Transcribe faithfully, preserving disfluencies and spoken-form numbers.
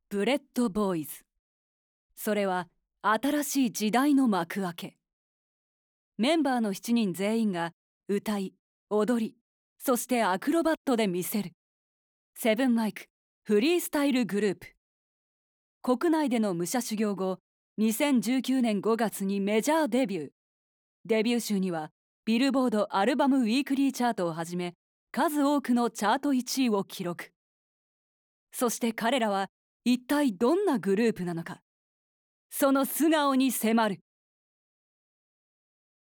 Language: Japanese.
ブレッドボーイズ。それは新しい時代の幕開け。メンバーのしちにん全員が歌い、踊り、そしてアクロバットで見せるセブンマイクフリースタイルグループ。国内での武者修行後、にせんじゅうきゅうねんごがつにメジャーデビュー。デビュー週にはビルボードアルバムウィークリーチャートをはじめ、数多くのチャートいちいを記録。そして彼らは一体どんなグループなのか、その素顔に迫る。